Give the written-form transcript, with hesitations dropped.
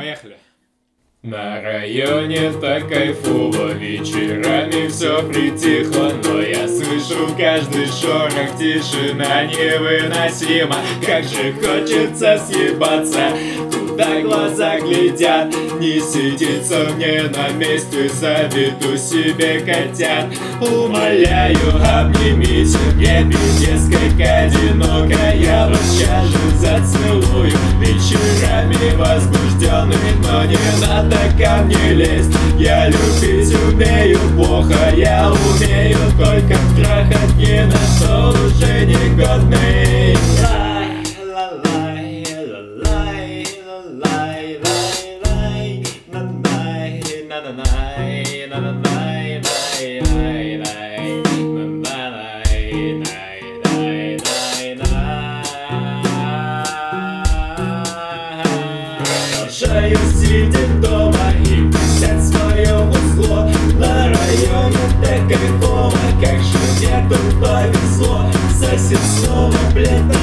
Поехали. На районе так кайфово, вечерами все притихло, но я слышу каждый шорох, тишина невыносима. Как же хочется съебаться, куда глаза глядят. Не сидится мне на месте, заведу себе котят. Умоляю, обнимите, мне пиздец как одиноко. Я вас сейчас же зацелую, вечерами возбужденный, но не надо ко мне лезть. Я любить умею плохо, я умею только трахать, ни на что уже не годный. Продолжаю сидеть дома и писать свое узло. На районе так кайфово, как же мне тут повезло. Сосед снова, блядь,